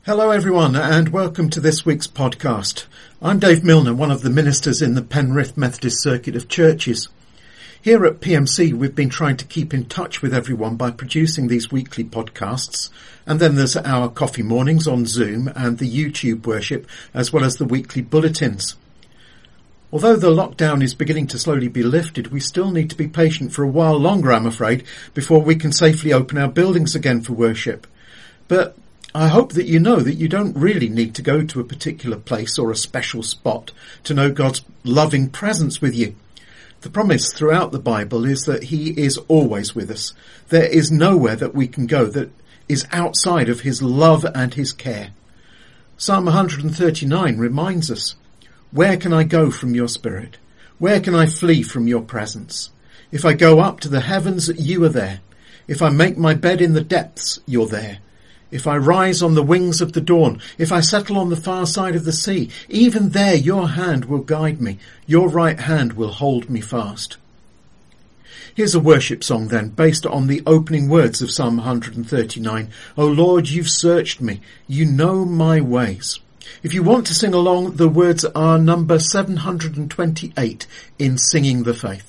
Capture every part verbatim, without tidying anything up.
Hello everyone and welcome to this week's podcast. I'm Dave Milner, one of the ministers in the Penrith Methodist Circuit of Churches. Here at P M C we've been trying to keep in touch with everyone by producing these weekly podcasts, and then there's our coffee mornings on Zoom and the YouTube worship as well as the weekly bulletins. Although the lockdown is beginning to slowly be lifted, we still need to be patient for a while longer, I'm afraid, before we can safely open our buildings again for worship. But I hope that you know that you don't really need to go to a particular place or a special spot to know God's loving presence with you. The promise throughout the Bible is that he is always with us. There is nowhere that we can go that is outside of his love and his care. Psalm one thirty-nine reminds us, "Where can I go from your spirit? Where can I flee from your presence? If I go up to the heavens, you are there. If I make my bed in the depths, you're there. If I rise on the wings of the dawn, if I settle on the far side of the sea, even there your hand will guide me, your right hand will hold me fast." Here's a worship song then, based on the opening words of Psalm one thirty-nine. "O Lord, you've searched me, you know my ways." If you want to sing along, the words are number seven hundred twenty-eight in Singing the Faith.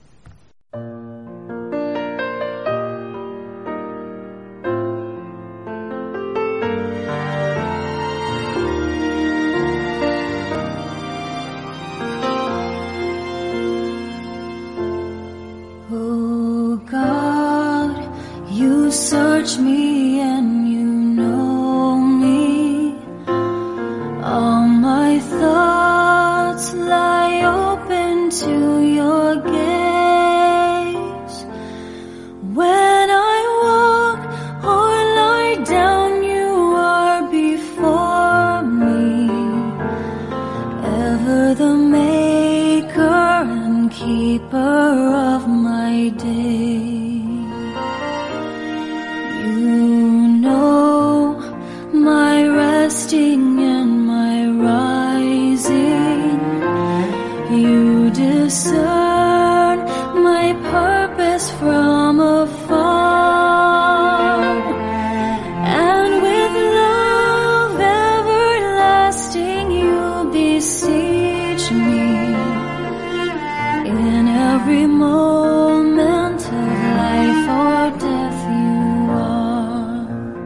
Search me and you know me. All my thoughts lie open to your gaze. When I walk or lie down, you are before me. Ever the maker and keeper of my day. And my rising, you discern my purpose from afar, and with love everlasting you beseech me in every moment of life or death you are.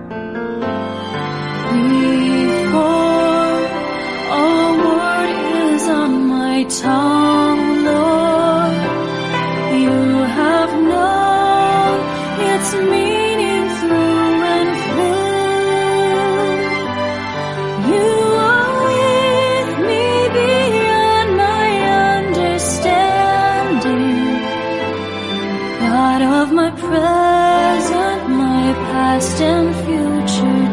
Tongue, Lord, you have known its meaning through and through. You are with me beyond my understanding, God of my present, my past and future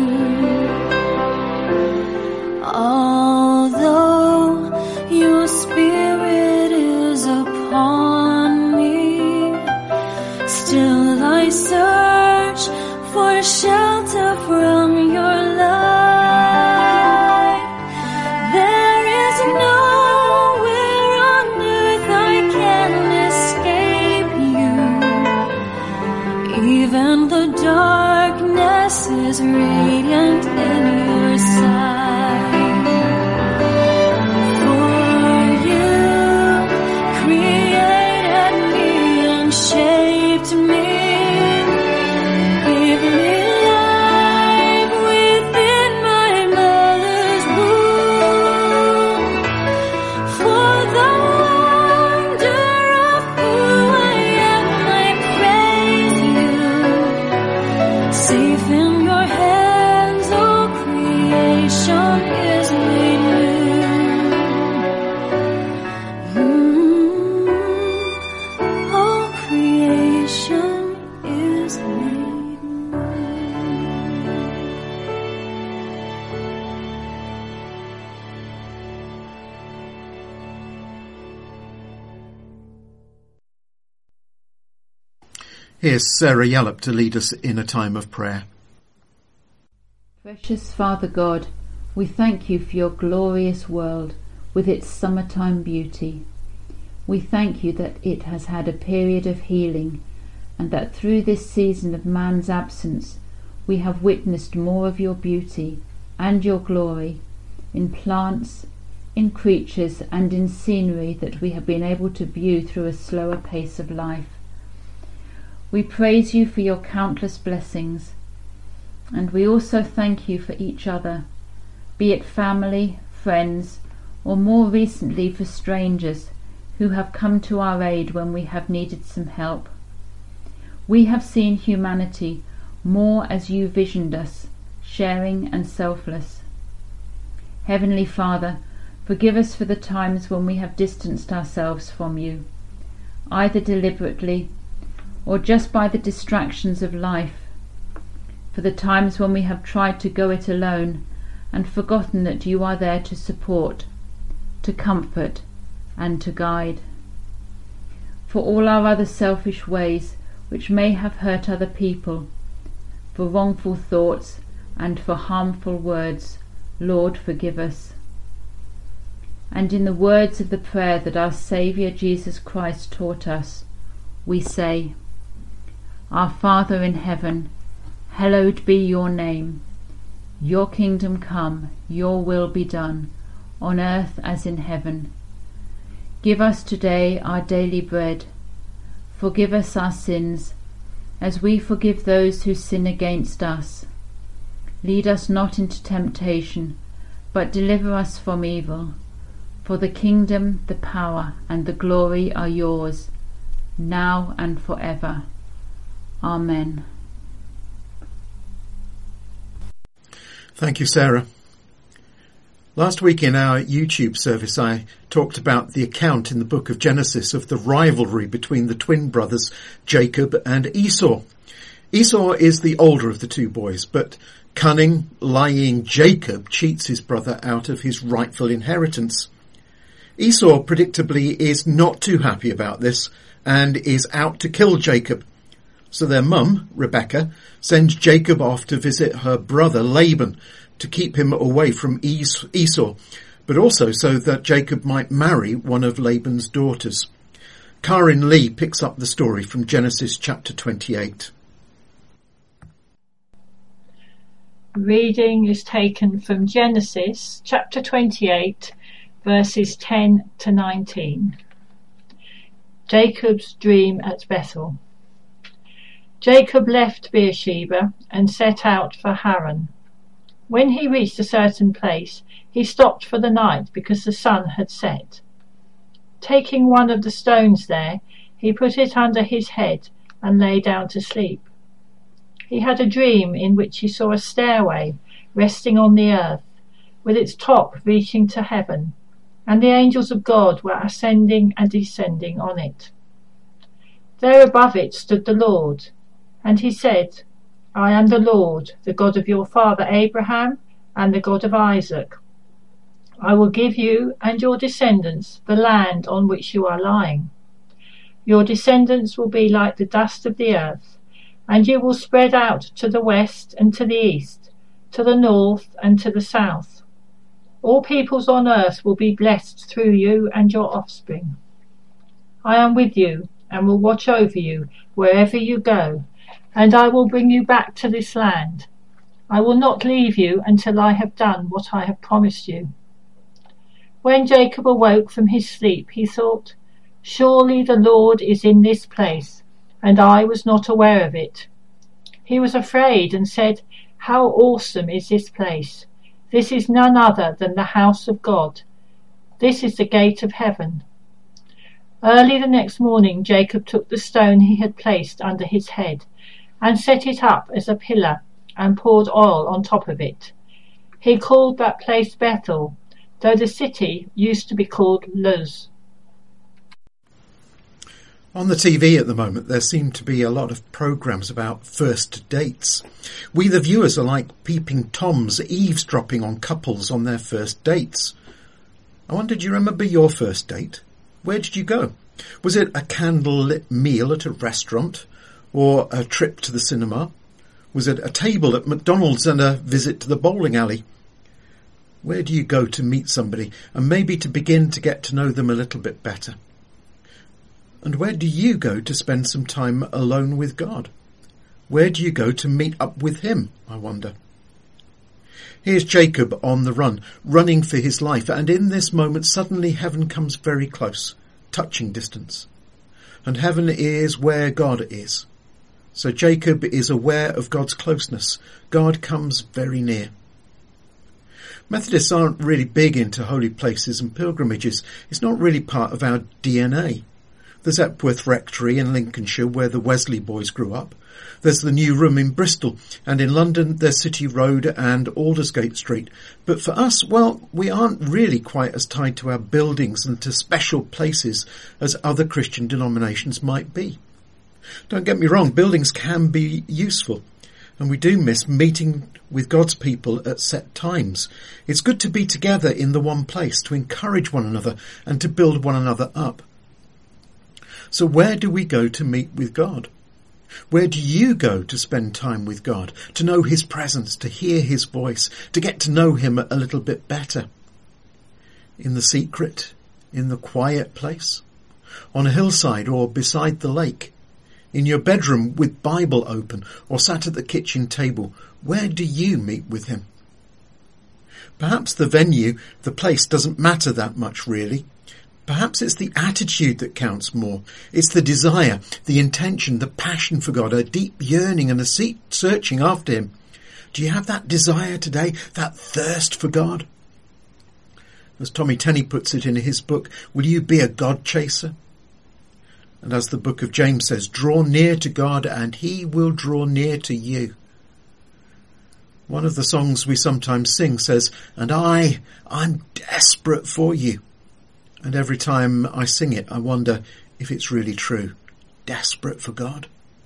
too. Although your spirit is upon me, still I search for shelter from your light. There is nowhere on earth I can escape you. Even the darkness is radiant in your sight. Shaped me, gave me life within my mother's womb. For the wonder of who I am, I praise you. Safe in your hands, all creation is made new. Here's Sarah Yallop to lead us in a time of prayer. Precious Father God, we thank you for your glorious world with its summertime beauty. We thank you that it has had a period of healing, and that through this season of man's absence we have witnessed more of your beauty and your glory in plants, in creatures, and in scenery that we have been able to view through a slower pace of life. We praise you for your countless blessings, and we also thank you for each other, be it family, friends, or more recently for strangers who have come to our aid when we have needed some help. We have seen humanity more as you visioned us, sharing and selfless. Heavenly Father, forgive us for the times when we have distanced ourselves from you, either deliberately or just by the distractions of life, for the times when we have tried to go it alone and forgotten that you are there to support, to comfort, and to guide. For all our other selfish ways which may have hurt other people, for wrongful thoughts and for harmful words, Lord, forgive us. And in the words of the prayer that our Saviour Jesus Christ taught us, we say, Our Father in heaven, hallowed be your name. Your kingdom come, your will be done, on earth as in heaven. Give us today our daily bread. Forgive us our sins, as we forgive those who sin against us. Lead us not into temptation, but deliver us from evil. For the kingdom, the power, and the glory are yours, now and forever. Amen. Thank you, Sarah. Last week in our YouTube service, I talked about the account in the book of Genesis of the rivalry between the twin brothers Jacob and Esau. Esau is the older of the two boys, but cunning, lying Jacob cheats his brother out of his rightful inheritance. Esau, predictably, is not too happy about this and is out to kill Jacob. So their mum, Rebecca, sends Jacob off to visit her brother Laban to keep him away from Esau, but also so that Jacob might marry one of Laban's daughters. Karin Lee picks up the story from Genesis chapter twenty-eight. Reading is taken from Genesis chapter twenty-eight, verses ten to nineteen. Jacob's dream at Bethel. Jacob left Beersheba and set out for Haran. When he reached a certain place, he stopped for the night because the sun had set. Taking one of the stones there, he put it under his head and lay down to sleep. He had a dream in which he saw a stairway resting on the earth, with its top reaching to heaven, and the angels of God were ascending and descending on it. There above it stood the Lord, and he said, I am the Lord, the God of your father Abraham and the God of Isaac. I will give you and your descendants the land on which you are lying. Your descendants will be like the dust of the earth, and you will spread out to the west and to the east, to the north and to the south. All peoples on earth will be blessed through you and your offspring. I am with you and will watch over you wherever you go, and I will bring you back to this land. I will not leave you until I have done what I have promised you. When Jacob awoke from his sleep, he thought, Surely the Lord is in this place, and I was not aware of it. He was afraid and said, How awesome is this place! This is none other than the house of God. This is the gate of heaven. Early the next morning, Jacob took the stone he had placed under his head and set it up as a pillar and poured oil on top of it. He called that place Bethel, though the city used to be called Luz. On the T V at the moment, there seem to be a lot of programmes about first dates. We, the viewers, are like peeping Toms eavesdropping on couples on their first dates. I wonder, do you remember your first date? Where did you go? Was it a candle-lit meal at a restaurant? Or a trip to the cinema? Was it a table at McDonald's and a visit to the bowling alley? Where do you go to meet somebody and maybe to begin to get to know them a little bit better? And where do you go to spend some time alone with God? Where do you go to meet up with him, I wonder? Here's Jacob on the run, running for his life, and in this moment suddenly heaven comes very close, touching distance. And heaven is where God is. So Jacob is aware of God's closeness. God comes very near. Methodists aren't really big into holy places and pilgrimages. It's not really part of our D N A. There's Epworth Rectory in Lincolnshire, where the Wesley boys grew up. There's the New Room in Bristol, and in London there's City Road and Aldersgate Street. But for us, well, we aren't really quite as tied to our buildings and to special places as other Christian denominations might be. Don't get me wrong, buildings can be useful, and we do miss meeting with God's people at set times. It's good to be together in the one place, to encourage one another and to build one another up. So where do we go to meet with God? Where do you go to spend time with God, to know his presence, to hear his voice, to get to know him a little bit better? In the secret, in the quiet place, on a hillside or beside the lake, in your bedroom with Bible open or sat at the kitchen table, where do you meet with him? Perhaps the venue, the place doesn't matter that much really. Perhaps it's the attitude that counts more. It's the desire, the intention, the passion for God, a deep yearning and a searching after him. Do you have that desire today, that thirst for God? As Tommy Tenney puts it in his book, will you be a God chaser? And as the book of James says, draw near to God and he will draw near to you. One of the songs we sometimes sing says, and I, I'm desperate for you. And every time I sing it, I wonder if it's really true. Desperate for God.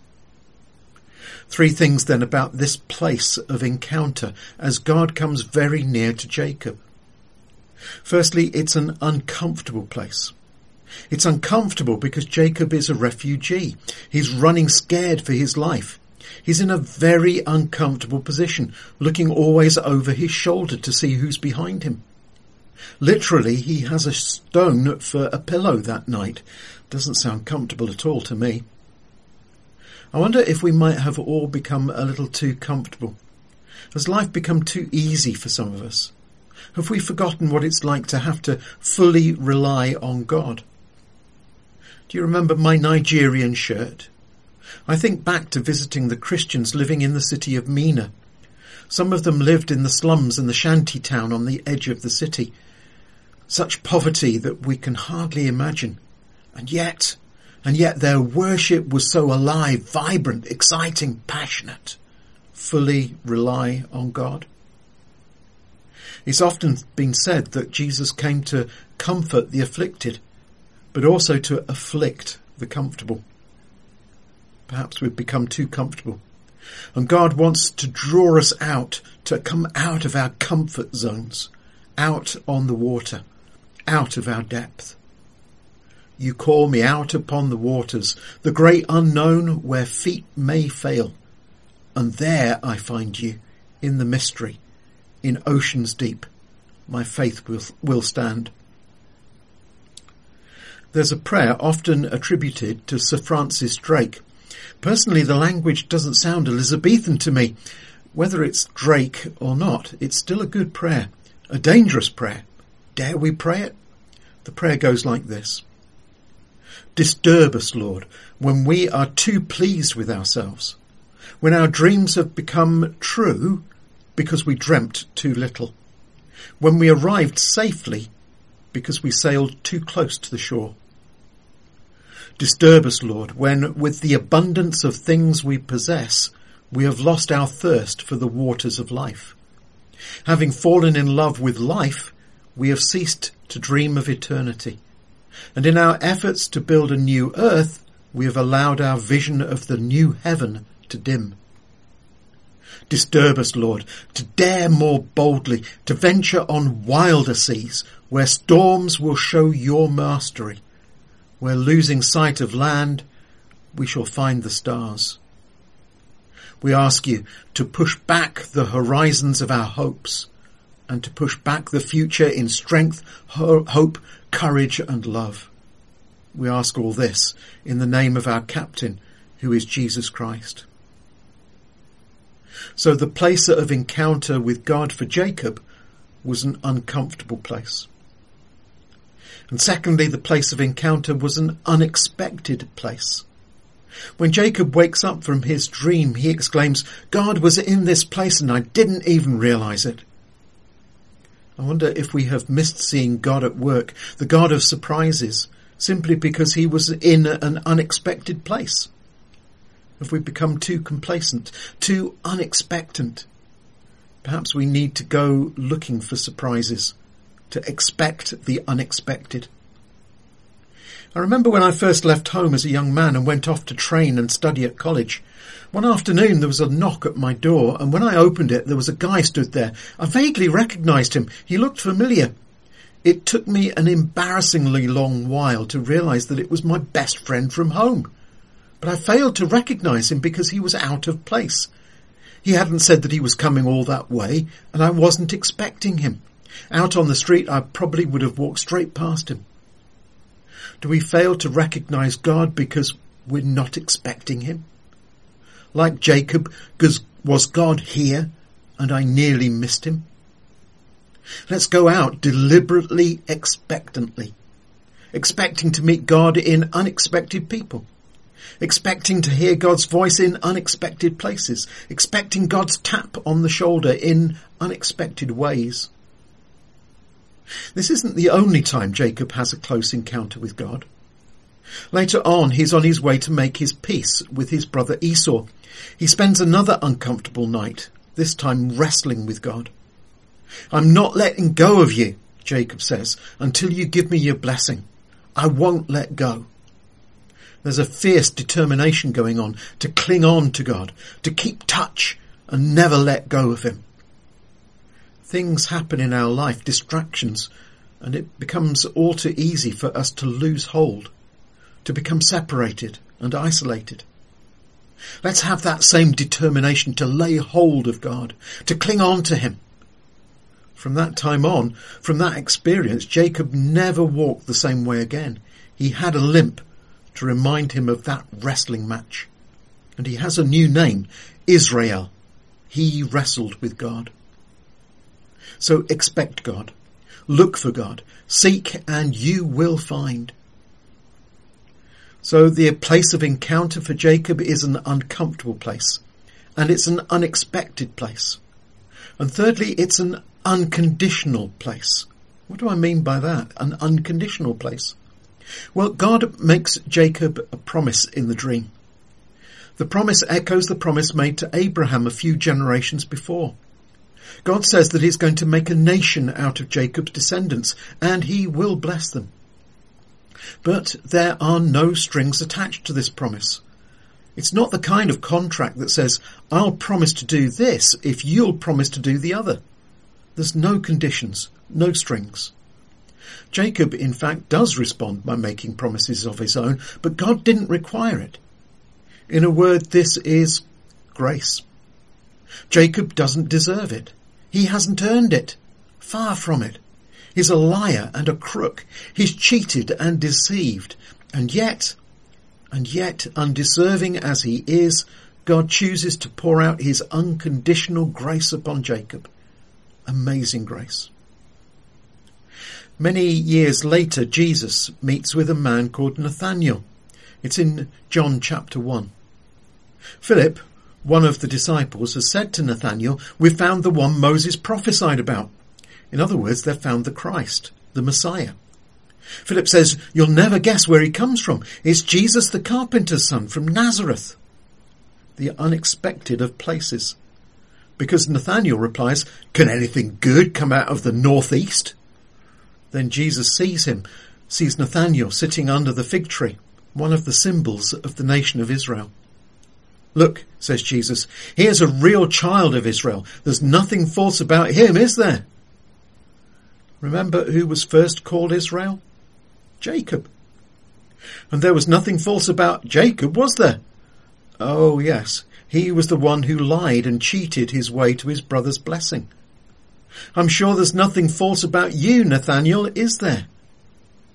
Three things then about this place of encounter as God comes very near to Jacob. Firstly, it's an uncomfortable place. It's uncomfortable because Jacob is a refugee. He's running scared for his life. He's in a very uncomfortable position, looking always over his shoulder to see who's behind him. Literally, he has a stone for a pillow that night. Doesn't sound comfortable at all to me. I wonder if we might have all become a little too comfortable. Has life become too easy for some of us? Have we forgotten what it's like to have to fully rely on God? Do you remember my Nigerian shirt? I think back to visiting the Christians living in the city of Mina. Some of them lived in the slums and the shanty town on the edge of the city. Such poverty that we can hardly imagine. And yet, and yet their worship was so alive, vibrant, exciting, passionate. Fully rely on God. It's often been said that Jesus came to comfort the afflicted, but also to afflict the comfortable. Perhaps we've become too comfortable. And God wants to draw us out, to come out of our comfort zones, out on the water, out of our depth. You call me out upon the waters, the great unknown where feet may fail. And there I find you, in the mystery, in oceans deep. My faith will, will stand. There's a prayer often attributed to Sir Francis Drake. Personally, the language doesn't sound Elizabethan to me. Whether it's Drake or not, it's still a good prayer, a dangerous prayer. Dare we pray it? The prayer goes like this. Disturb us, Lord, when we are too pleased with ourselves, when our dreams have become true because we dreamt too little, when we arrived safely because we sailed too close to the shore. Disturb us, Lord, when with the abundance of things we possess, we have lost our thirst for the waters of life. Having fallen in love with life, we have ceased to dream of eternity. And in our efforts to build a new earth, we have allowed our vision of the new heaven to dim. Disturb us, Lord, to dare more boldly, to venture on wilder seas, where storms will show your mastery, where losing sight of land, we shall find the stars. We ask you to push back the horizons of our hopes and to push back the future in strength, ho- hope, courage and love. We ask all this in the name of our captain, who is Jesus Christ. So the place of encounter with God for Jacob was an uncomfortable place. And secondly, the place of encounter was an unexpected place. When Jacob wakes up from his dream, he exclaims, "God was in this place and I didn't even realize it." I wonder if we have missed seeing God at work, the God of surprises, simply because he was in an unexpected place. Have we become too complacent, too unexpectant? Perhaps we need to go looking for surprises, to expect the unexpected. I remember when I first left home as a young man and went off to train and study at college. One afternoon there was a knock at my door, and when I opened it there was a guy stood there. I vaguely recognised him. He looked familiar. It took me an embarrassingly long while to realise that it was my best friend from home. But I failed to recognise him because he was out of place. He hadn't said that he was coming all that way, and I wasn't expecting him. Out on the street I probably would have walked straight past him. Do we fail to recognise God because we're not expecting him? Like Jacob, was God here and I nearly missed him? Let's go out deliberately, expectantly, expecting to meet God in unexpected people, expecting to hear God's voice in unexpected places, expecting God's tap on the shoulder in unexpected ways. This isn't the only time Jacob has a close encounter with God. Later on, he's on his way to make his peace with his brother Esau. He spends another uncomfortable night, this time wrestling with God. "I'm not letting go of you," Jacob says, "until you give me your blessing. I won't let go." There's a fierce determination going on to cling on to God, to keep touch and never let go of him. Things happen in our life, distractions, and it becomes all too easy for us to lose hold, to become separated and isolated. Let's have that same determination to lay hold of God, to cling on to him. From that time on, from that experience, Jacob never walked the same way again. He had a limp to remind him of that wrestling match. And he has a new name, Israel. He wrestled with God. So expect God, look for God, seek and you will find. So the place of encounter for Jacob is an uncomfortable place, and it's an unexpected place. And thirdly, it's an unconditional place. What do I mean by that? An unconditional place. Well, God makes Jacob a promise in the dream. The promise echoes the promise made to Abraham a few generations before. God says that he's going to make a nation out of Jacob's descendants, and he will bless them. But there are no strings attached to this promise. It's not the kind of contract that says, "I'll promise to do this if you'll promise to do the other." There's no conditions, no strings. Jacob, in fact, does respond by making promises of his own, but God didn't require it. In a word, this is grace. Jacob doesn't deserve it. He hasn't earned it. Far from it. He's a liar and a crook. He's cheated and deceived. And yet, and yet, undeserving as he is, God chooses to pour out his unconditional grace upon Jacob. Amazing grace. Many years later, Jesus meets with a man called Nathanael. It's in John chapter one. Philip, one of the disciples, has said to Nathanael, "We've found the one Moses prophesied about." In other words, they've found the Christ, the Messiah. Philip says, "You'll never guess where he comes from. It's Jesus the carpenter's son from Nazareth." The unexpected of places. Because Nathanael replies, "Can anything good come out of the northeast?" Then Jesus sees him, sees Nathanael sitting under the fig tree, one of the symbols of the nation of Israel. "Look," says Jesus, "here's a real child of Israel. There's nothing false about him, is there?" Remember who was first called Israel? Jacob. And there was nothing false about Jacob, was there? Oh, yes. He was the one who lied and cheated his way to his brother's blessing. I'm sure there's nothing false about you, Nathanael, is there?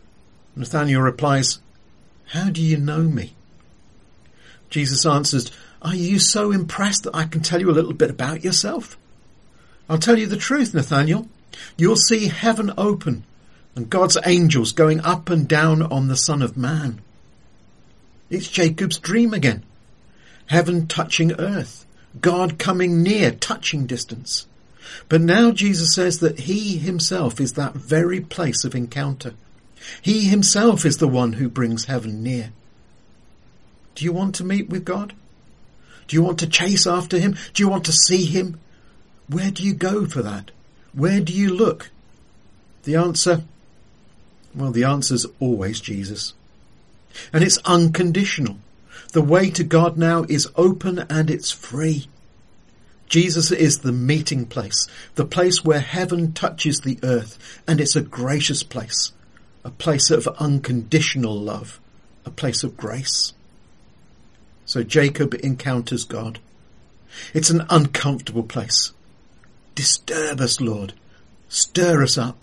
Nathanael replies, "How do you know me?" Jesus answers, Are you so impressed that I can tell you a little bit about yourself? I'll tell you the truth, Nathaniel. You'll see heaven open and God's angels going up and down on the Son of Man. It's Jacob's dream again. Heaven touching earth. God coming near, touching distance. But now Jesus says that he himself is that very place of encounter. He himself is the one who brings heaven near. Do you want to meet with God? Do you want to chase after him? Do you want to see him? Where do you go for that? Where do you look? The answer, well, the answer's always Jesus. And it's unconditional. The way to God now is open and it's free. Jesus is the meeting place, the place where heaven touches the earth, and it's a gracious place, a place of unconditional love, a place of grace. So Jacob encounters God. It's an uncomfortable place. Disturb us, Lord. Stir us up.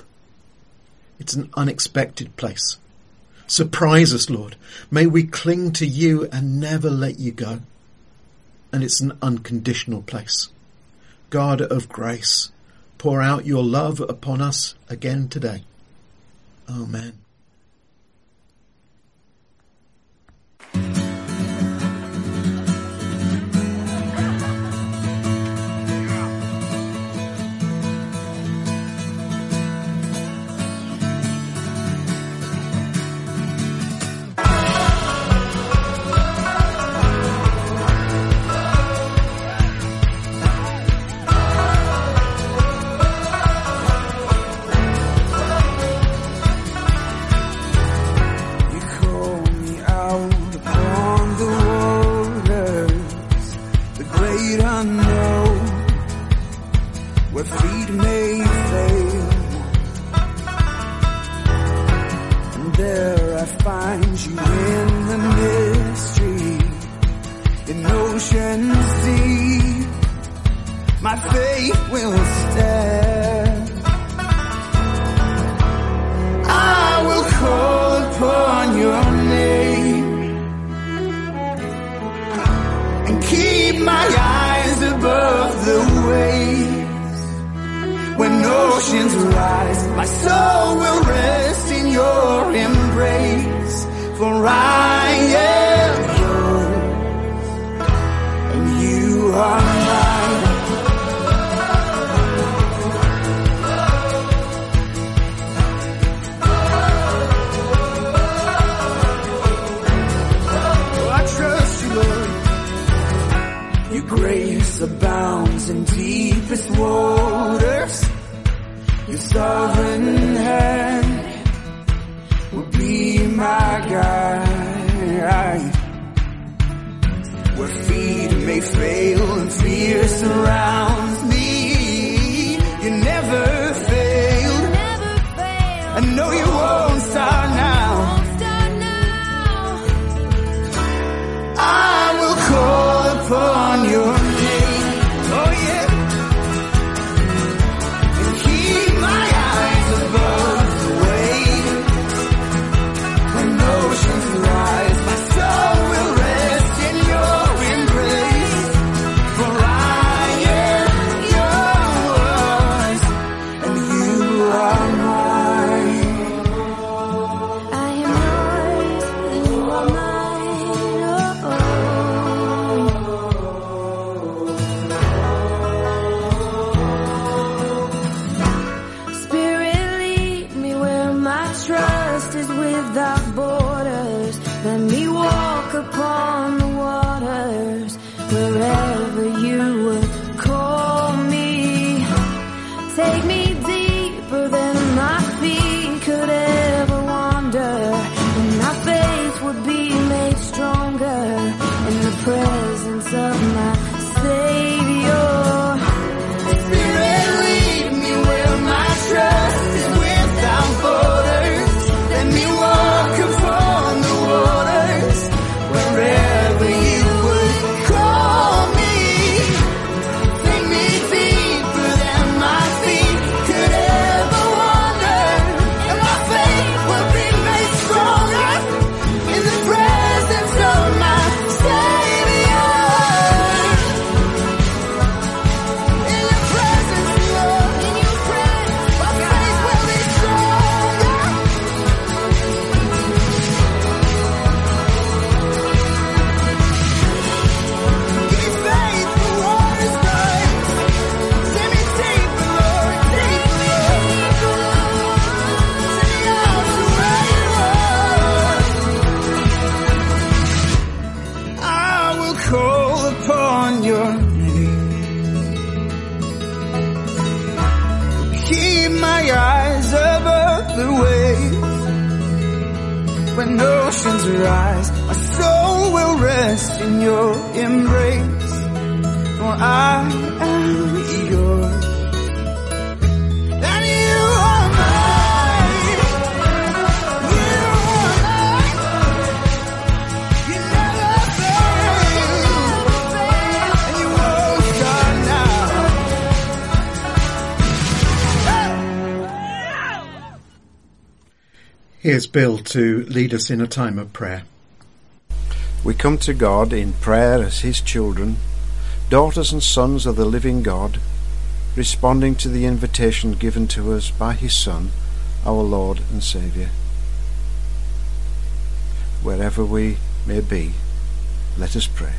It's an unexpected place. Surprise us, Lord. May we cling to you and never let you go. And it's an unconditional place. God of grace, pour out your love upon us again today. Amen. For I am my eyes above the waves. When oceans rise, my soul will rest in your embrace. For I am yours, and you are mine. You are mine. You never fail, and you won't start now. Here's Bill to lead us in a time of prayer. We come to God in prayer as His children, daughters and sons of the living God, responding to the invitation given to us by His Son, our Lord and Saviour. Wherever we may be, let us pray.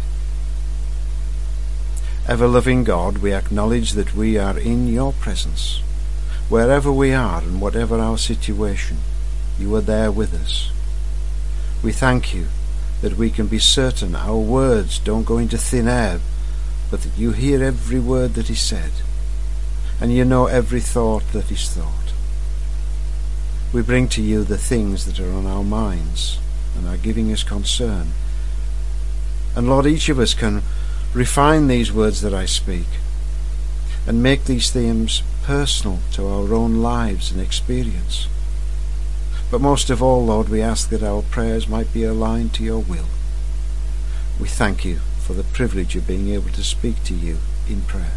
Ever-loving God, we acknowledge that we are in your presence. Wherever we are and whatever our situation, you are there with us. We thank you that we can be certain our words don't go into thin air, but that you hear every word that is said, and you know every thought that is thought. We bring to you the things that are on our minds and are giving us concern. And Lord, each of us can refine these words that I speak and make these themes personal to our own lives and experience. But most of all, Lord, we ask that our prayers might be aligned to your will. We thank you for the privilege of being able to speak to you in prayer.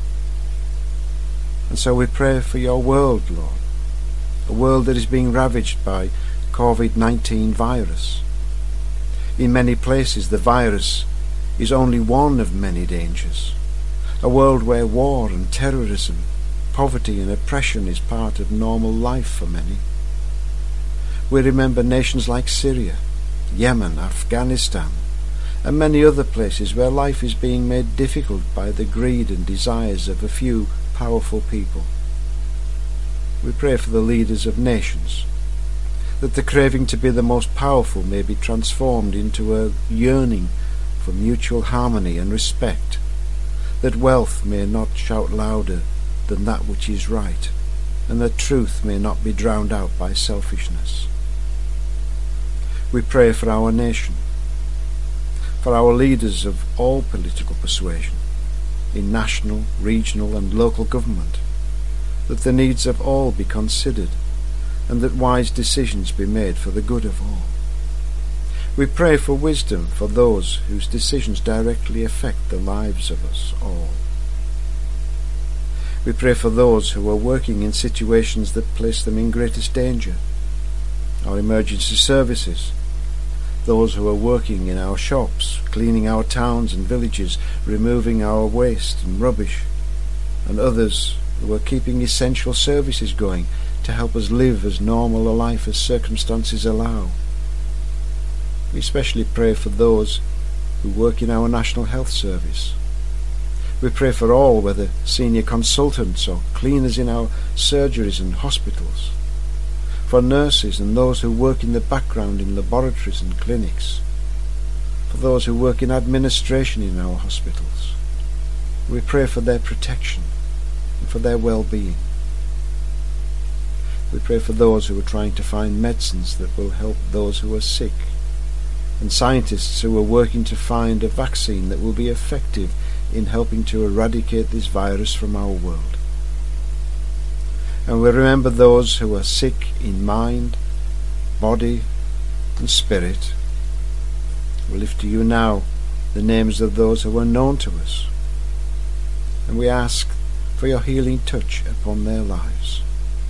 And so we pray for your world, Lord, a world that is being ravaged by covid nineteen virus. In many places the virus is only one of many dangers, a world where war and terrorism, poverty and oppression is part of normal life for many. We remember nations like Syria, Yemen, Afghanistan, and many other places where life is being made difficult by the greed and desires of a few powerful people. We pray for the leaders of nations, that the craving to be the most powerful may be transformed into a yearning for mutual harmony and respect, that wealth may not shout louder than that which is right, and that truth may not be drowned out by selfishness. We pray for our nation, for our leaders of all political persuasion, in national, regional and local government, that the needs of all be considered, and that wise decisions be made for the good of all. We pray for wisdom for those whose decisions directly affect the lives of us all. We pray for those who are working in situations that place them in greatest danger, our emergency services, those who are working in our shops, cleaning our towns and villages, removing our waste and rubbish, and others who are keeping essential services going to help us live as normal a life as circumstances allow. We especially pray for those who work in our National Health Service. We pray for all, whether senior consultants or cleaners in our surgeries and hospitals, for nurses and those who work in the background in laboratories and clinics, for those who work in administration in our hospitals. We pray for their protection and for their well-being. We pray for those who are trying to find medicines that will help those who are sick, and scientists who are working to find a vaccine that will be effective in helping to eradicate this virus from our world. And we remember those who are sick in mind, body and spirit. We lift to you now the names of those who are known to us, and we ask for your healing touch upon their lives.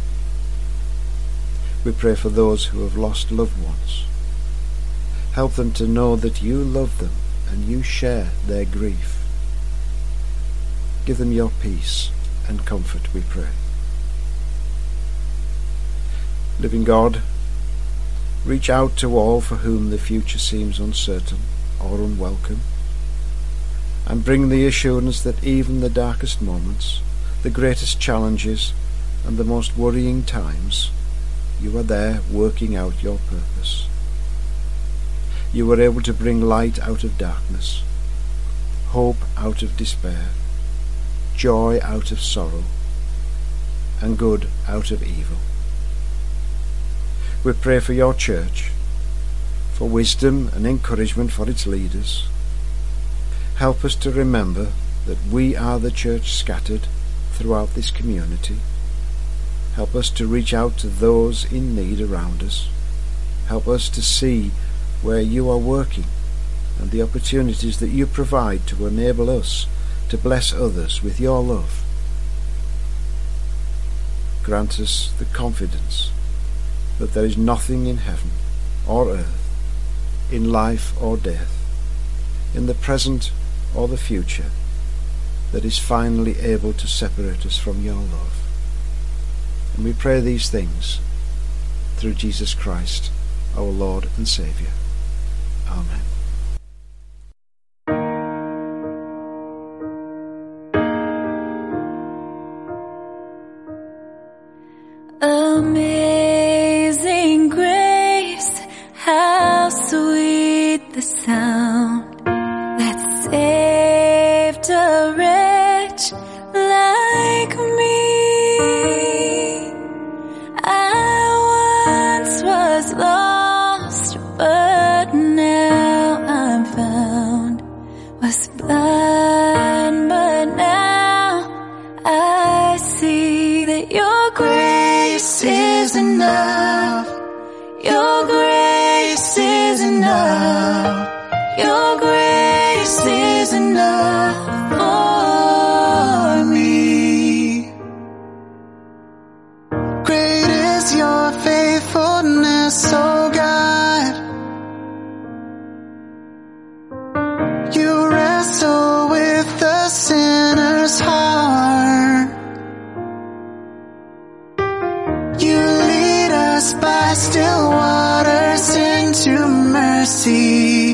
We pray for those who have lost loved ones. Help them to know that you love them and you share their grief. Give them your peace and comfort, we pray. Living God, reach out to all for whom the future seems uncertain or unwelcome, and bring the assurance that even the darkest moments, the greatest challenges, and the most worrying times, you are there working out your purpose. You are able to bring light out of darkness, hope out of despair, joy out of sorrow, and good out of evil. We pray for your church, for wisdom and encouragement for its leaders. Help us to remember that we are the church scattered throughout this community. Help us to reach out to those in need around us. Help us to see where you are working and the opportunities that you provide to enable us to bless others with your love. Grant us the confidence that there is nothing in heaven or earth, in life or death, in the present or the future, that is finally able to separate us from your love. And we pray these things through Jesus Christ, our Lord and Saviour. Amen. Amazing grace, how sweet the sound that saved a wretch like me. I once was lost, but now I'm found. Was blind, but now I see that your grace is enough. Your grace is enough. Your grace is enough for me. Great is your faithfulness, oh God. You wrestle with the sinner's heart. You lead us by still waters into mercy,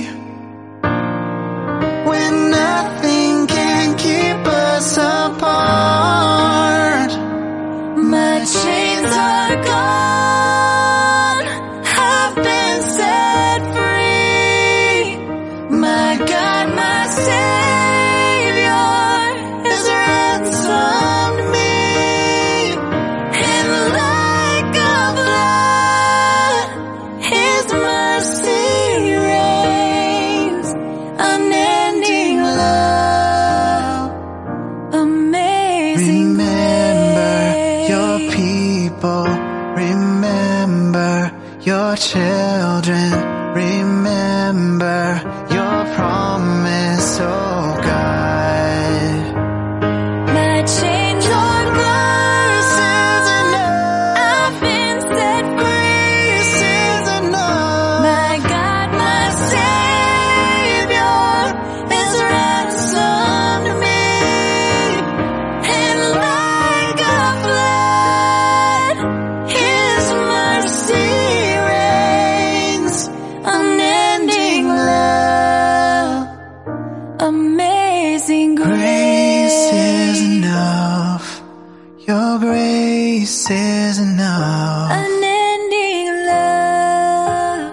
when nothing can keep us apart. My chains are gone, I've been set free. My God, my Savior has ransomed me. And like a flood, His mercy reigns. Unending love, amazing Remember grace. your people, remember your children, remember your promise, oh God. My chains are gone, I've been set free. This is enough. My God, my Savior has ransomed me. And like a flood, His mercy reigns. Unending love, amazing Grace is enough. Your grace is enough unending love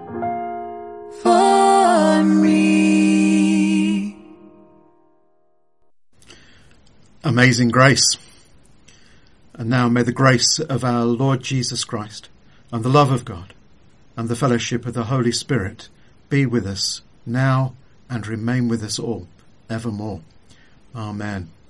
for me. Amazing grace. And now may the grace of our Lord Jesus Christ and the love of God and the fellowship of the Holy Spirit be with us now and remain with us all evermore. Amen.